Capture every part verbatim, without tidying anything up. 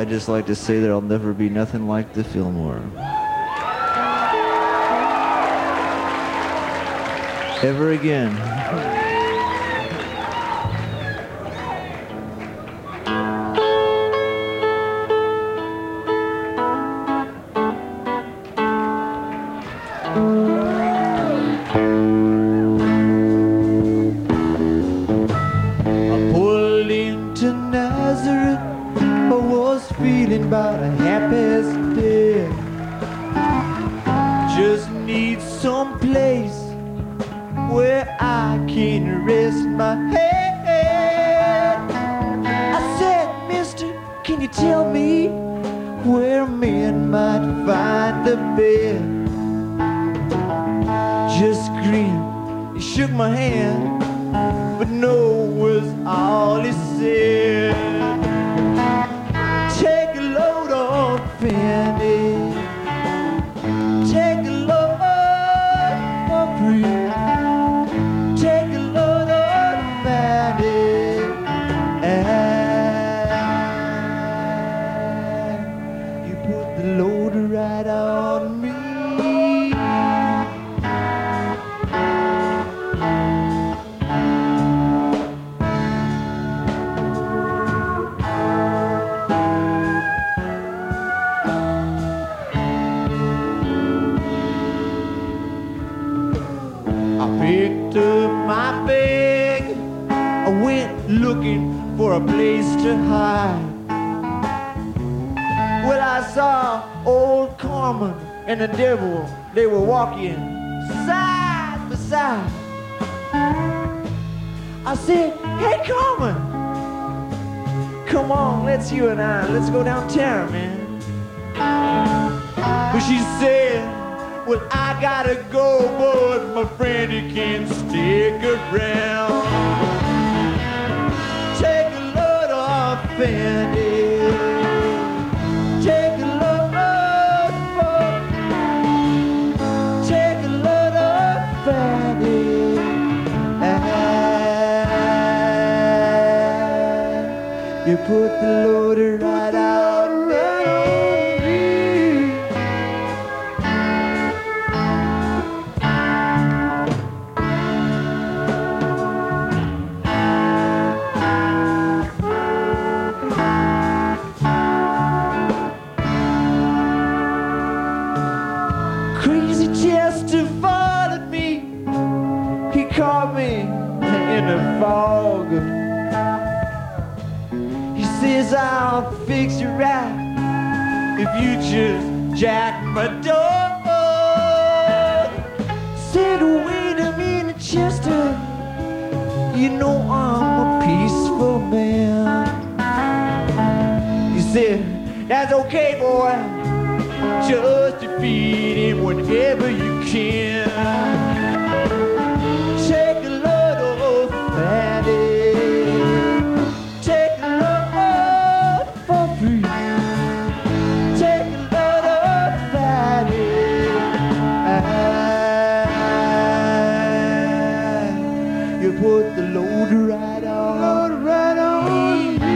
I'd just like to say there'll never be nothing like the Fillmore. Ever again. About a happiest day. Just need some place where I can rest my head. I said, mister, can you tell me where men might find the bed? Just grinned, he shook my hand, but no was all he said. Fanny, take a load for free. Take a load of Fanny, and you put the load right on me. Picked up my bag, I went looking for a place to hide. Well, I saw old Carmen and the devil, they were walking side by side. I said, hey Carmen, come on, let's you and I, let's go downtown, man. But she said, well, I gotta go, but my friend, he can't stick around. Take a load off Fanny. Take a load off. Take a load off Fanny. And you put the loader right out. Crazy Chester followed me. He caught me in the fog. He says, I'll fix you right if you just jack my dog. Said, wait a minute, Chester, you know I'm a peaceful man. He said, that's okay, boy. Just defeat him whenever you can. Take a load of Fanny. Take a load for free. Take a load of Fanny. You put the load right on. Load right on me.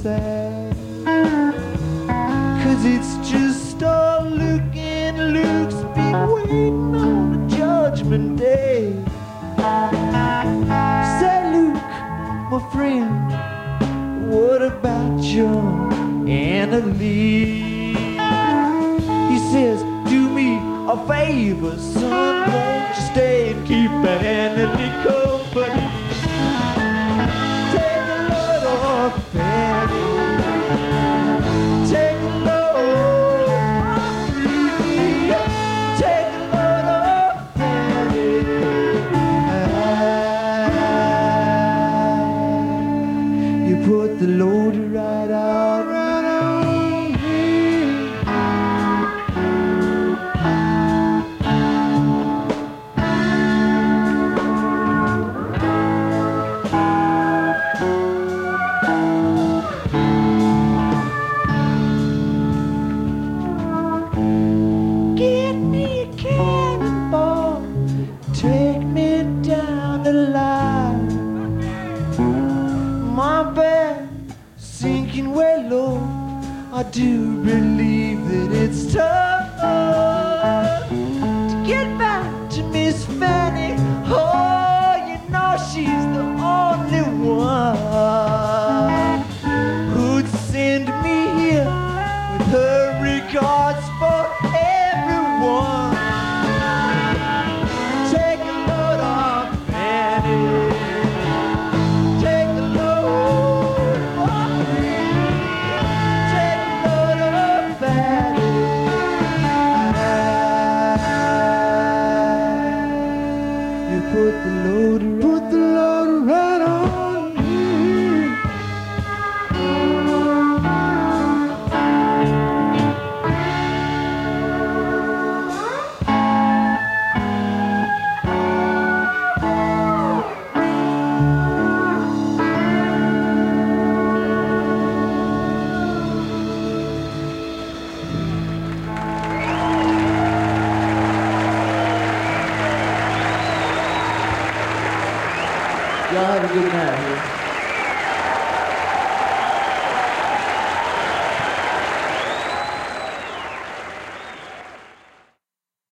sad, 'cause it's just all Luke and Luke's been waiting on the judgment day. Say, Luke, my friend, what about John and Lee? He says, do me a favor, son, won't you stay and keep Annie company? Take a load off Fanny, take a load off me, take a load off Fanny. You put the load right out, right on me. Get me a cannonball, take me down the line. My bed sinking way low, I do believe that it's time to get back to Miss Fanny. Oh, you know she's the only one who'd send me here with her regards for everyone. Take a load off Fanny, take a load off me, take a load off Fanny. You put the load right, put the load right on me. Y'all have a good night.